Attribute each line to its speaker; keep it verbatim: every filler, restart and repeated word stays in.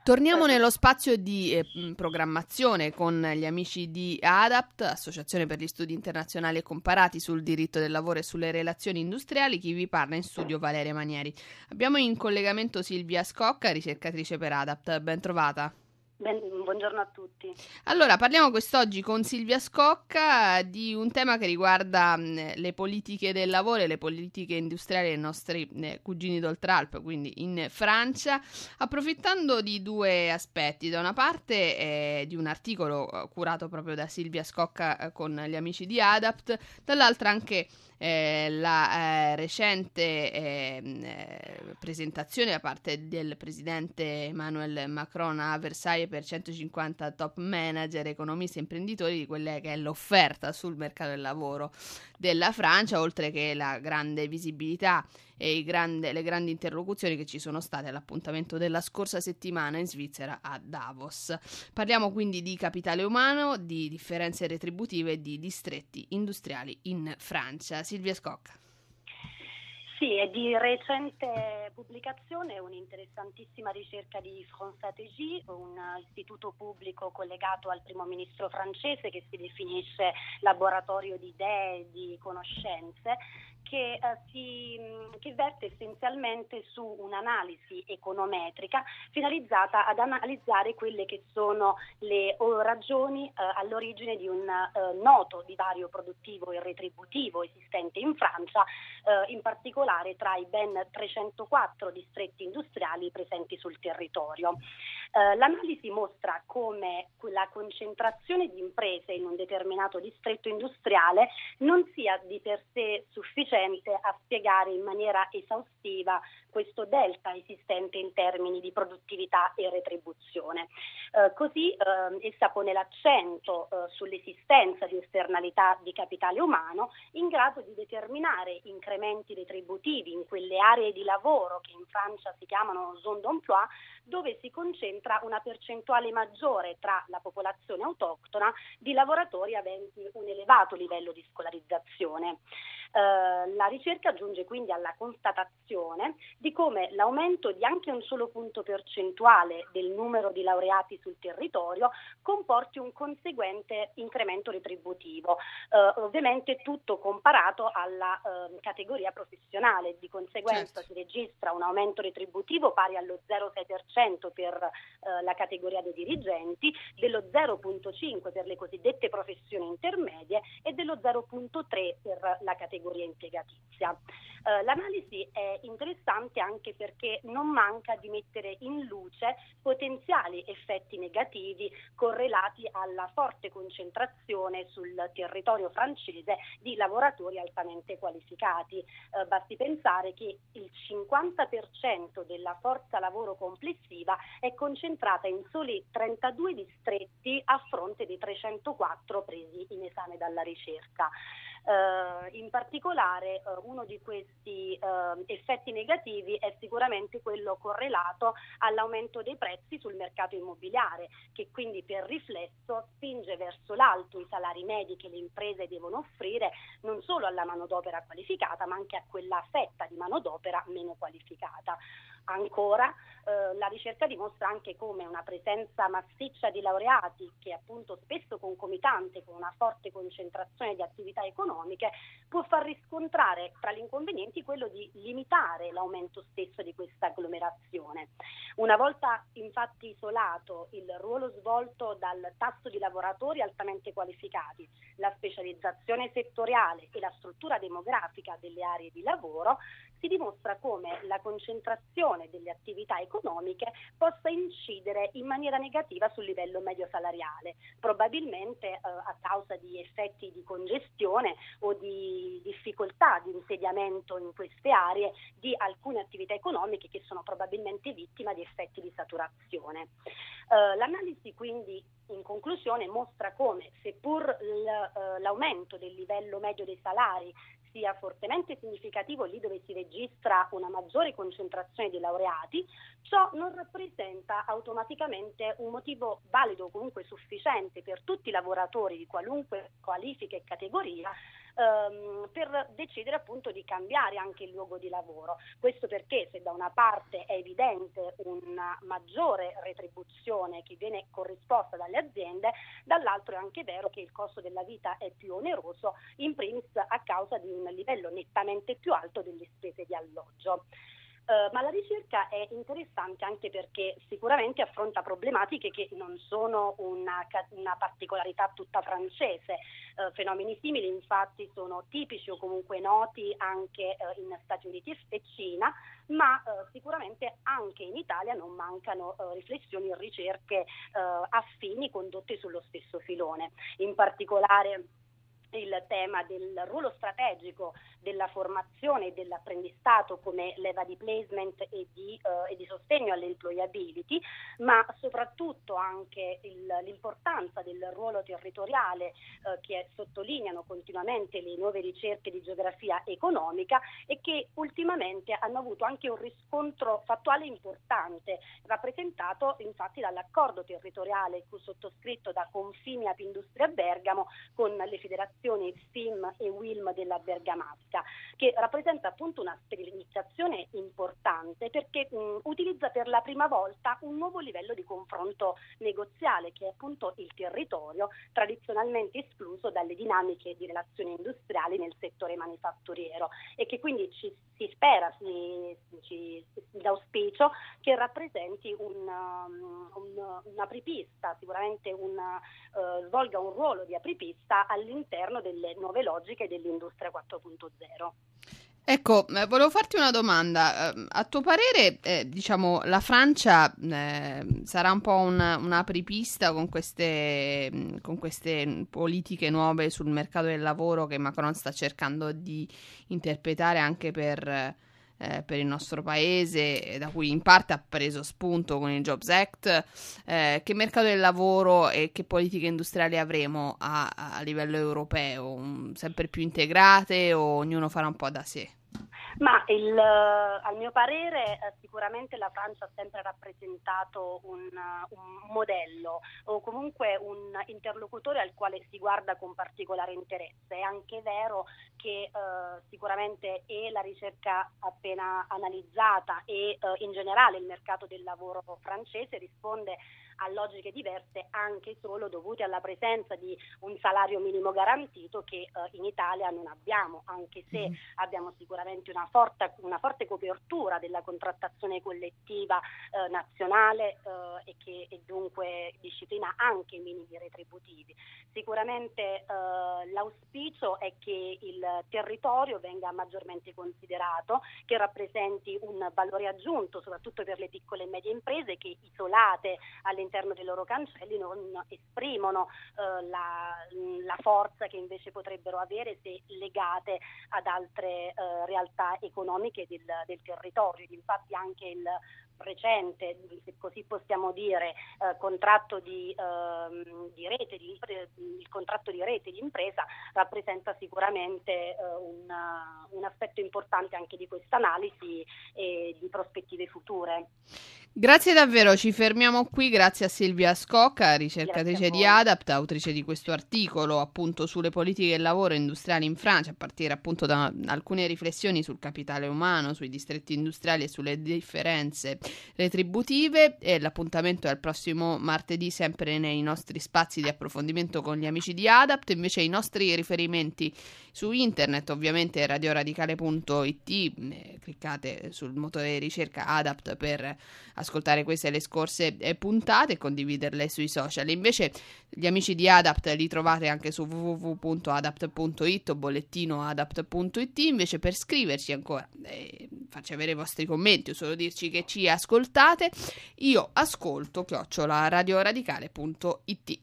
Speaker 1: Torniamo nello spazio di eh, programmazione con gli amici di ADAPT, Associazione per gli Studi Internazionali e Comparati sul diritto del lavoro e sulle relazioni industriali. Chi vi parla in studio Valeria Manieri. Abbiamo in collegamento Silvia Scocca, ricercatrice per ADAPT. Ben trovata.
Speaker 2: Ben, buongiorno a tutti.
Speaker 1: Allora, parliamo quest'oggi con Silvia Scocca di un tema che riguarda mh, le politiche del lavoro e le politiche industriali dei nostri eh, cugini d'Oltralpe, quindi in Francia, approfittando di due aspetti. Da una parte eh, di un articolo eh, curato proprio da Silvia Scocca eh, con gli amici di ADAPT, dall'altra anche Eh, la eh, recente eh, eh, presentazione da parte del presidente Emmanuel Macron a Versailles per centocinquanta top manager, economisti e imprenditori di quella che è l'offerta sul mercato del lavoro della Francia, oltre che la grande visibilità e i grande, le grandi interlocuzioni che ci sono state all'appuntamento della scorsa settimana in Svizzera a Davos. Parliamo quindi di capitale umano, di differenze retributive e di distretti industriali in Francia. Silvia Scocca.
Speaker 2: Sì, è di recente pubblicazione un'interessantissima ricerca di France Stratégie, un istituto pubblico collegato al primo ministro francese che si definisce laboratorio di idee e di conoscenze, che, eh, si, che verte essenzialmente su un'analisi econometrica finalizzata ad analizzare quelle che sono le ragioni eh, all'origine di un eh, noto divario produttivo e retributivo esistente in Francia, eh, in particolare tra i ben trecentoquattro distretti industriali presenti sul territorio. Eh, l'analisi mostra come la concentrazione di imprese in un determinato distretto industriale non sia di per sé sufficiente a spiegare in maniera esaustiva questo delta esistente in termini di produttività e retribuzione. Eh, così eh, essa pone l'accento eh, sull'esistenza di esternalità di capitale umano in grado di determinare incrementi retributivi in quelle aree di lavoro che in Francia si chiamano zone d'emploi, dove si concentra una percentuale maggiore tra la popolazione autoctona di lavoratori aventi un elevato livello di scolarizzazione. Eh, la ricerca giunge quindi alla constatazione di come l'aumento di anche un solo punto percentuale del numero di laureati sul territorio comporti un conseguente incremento retributivo, eh, ovviamente tutto comparato alla eh, categoria professionale. Di conseguenza certo. Si registra un aumento retributivo pari allo zero virgola sei per cento per eh, la categoria dei dirigenti, dello zero virgola cinque per cento per le cosiddette professioni intermedie e dello zero virgola tre per cento per la categoria impiegatizia. Eh, l'analisi è interessante anche perché non manca di mettere in luce potenziali effetti negativi correlati alla forte concentrazione sul territorio francese di lavoratori altamente qualificati. Eh, basti pensare che il cinquanta per cento della forza lavoro complessiva è concentrata in soli trentadue distretti a fronte dei trecentoquattro presi in esame dalla ricerca. Uh, in particolare uh, uno di questi uh, effetti negativi è sicuramente quello correlato all'aumento dei prezzi sul mercato immobiliare, che quindi per riflesso spinge verso l'alto i salari medi che le imprese devono offrire non solo alla manodopera qualificata ma anche a quella fetta di manodopera meno qualificata. Ancora, eh, la ricerca dimostra anche come una presenza massiccia di laureati, che è appunto spesso concomitante con una forte concentrazione di attività economiche, può far riscontrare tra gli inconvenienti quello di limitare l'aumento stesso di questa agglomerazione. Una volta infatti isolato il ruolo svolto dal tasso di lavoratori altamente qualificati, la specializzazione settoriale e la struttura demografica delle aree di lavoro, si dimostra come la concentrazione delle attività economiche possa incidere in maniera negativa sul livello medio salariale, probabilmente eh, a causa di effetti di congestione o di difficoltà di insediamento in queste aree di alcune attività economiche che sono probabilmente vittima di effetti di saturazione. Eh, l'analisi quindi in conclusione mostra come, seppur l, eh, l'aumento del livello medio dei salari sia fortemente significativo lì dove si registra una maggiore concentrazione di laureati, ciò non rappresenta automaticamente un motivo valido o comunque sufficiente per tutti i lavoratori di qualunque qualifica e categoria ehm, per decidere appunto di cambiare anche il luogo di lavoro. Questo perché se da una parte è evidente una maggiore retribuzione che viene corrisposta dalle aziende, dall'altro è anche vero che il costo della vita è più oneroso, in primis a causa di un livello nettamente più alto delle spese di alloggio. Uh, ma la ricerca è interessante anche perché sicuramente affronta problematiche che non sono una, una particolarità tutta francese. Uh, fenomeni simili infatti sono tipici o comunque noti anche uh, in Stati Uniti e Cina, ma uh, sicuramente anche in Italia non mancano uh, riflessioni e ricerche uh, affini condotte sullo stesso filone. In particolare il tema del ruolo strategico della formazione e dell'apprendistato come leva di placement e di, uh, e di sostegno all'employability, ma soprattutto anche il, l'importanza del ruolo territoriale uh, che sottolineano continuamente le nuove ricerche di geografia economica e che ultimamente hanno avuto anche un riscontro fattuale importante, rappresentato infatti dall'accordo territoriale sottoscritto da Confini Apindustria Bergamo con le federazioni F I M e W I L M della Bergamasca, che rappresenta appunto una sperimentazione importante perché mh, utilizza per la prima volta un nuovo livello di confronto negoziale che è appunto il territorio, tradizionalmente escluso dalle dinamiche di relazioni industriali nel settore manifatturiero e che quindi ci, si spera, si, ci, l'auspicio che rappresenti un, um, un, un'apripista, sicuramente una, uh, svolga un ruolo di apripista all'interno delle nuove logiche dell'industria quattro punto zero.
Speaker 1: Ecco, eh, volevo farti una domanda. Eh, a tuo parere, eh, diciamo, la Francia eh, sarà un po' un, un'apripista con queste, con queste politiche nuove sul mercato del lavoro che Macron sta cercando di interpretare anche per, eh, per il nostro paese, da cui in parte ha preso spunto con il Jobs Act. Eh, che mercato del lavoro e che politiche industriali avremo a, a livello europeo? Um, sempre più integrate o ognuno farà un po' da sé?
Speaker 2: Ma il, al mio parere eh, sicuramente la Francia ha sempre rappresentato un, un modello o comunque un interlocutore al quale si guarda con particolare interesse. È anche vero che eh, sicuramente e la ricerca appena analizzata e eh, in generale il mercato del lavoro francese risponde a logiche diverse anche solo dovute alla presenza di un salario minimo garantito che eh, in Italia non abbiamo, anche se mm. abbiamo sicuramente una forte, una forte copertura della contrattazione collettiva eh, nazionale eh, e che e dunque disciplina anche i minimi retributivi. Sicuramente eh, l'auspicio è che il territorio venga maggiormente considerato, che rappresenti un valore aggiunto soprattutto per le piccole e medie imprese che isolate all'interno dei loro cancelli non esprimono eh, la, la forza che invece potrebbero avere se legate ad altre eh, realtà economiche del, del territorio. Infatti anche il recente, se così possiamo dire, eh, contratto di, eh, di rete, di, il contratto di rete di impresa rappresenta sicuramente eh, un, un aspetto importante anche di questa analisi e di prospettive future.
Speaker 1: Grazie davvero, ci fermiamo qui, grazie a Silvia Scocca, ricercatrice di ADAPT, autrice di questo articolo appunto sulle politiche del lavoro industriali in Francia, a partire appunto da alcune riflessioni sul capitale umano, sui distretti industriali e sulle differenze retributive. E l'appuntamento è al prossimo martedì, sempre nei nostri spazi di approfondimento con gli amici di ADAPT. Invece i nostri riferimenti su internet, ovviamente radioradicale punto it, eh, cliccate sul motore di ricerca ADAPT per ascoltare queste e le scorse eh, puntate e condividerle sui social. Invece gli amici di ADAPT li trovate anche su w w w punto adapt punto it o bollettino adapt punto it. Invece per scriverci ancora, eh, farci avere i vostri commenti o solo dirci che ci ascoltate, io ascolto chiocciola radioradicale punto it.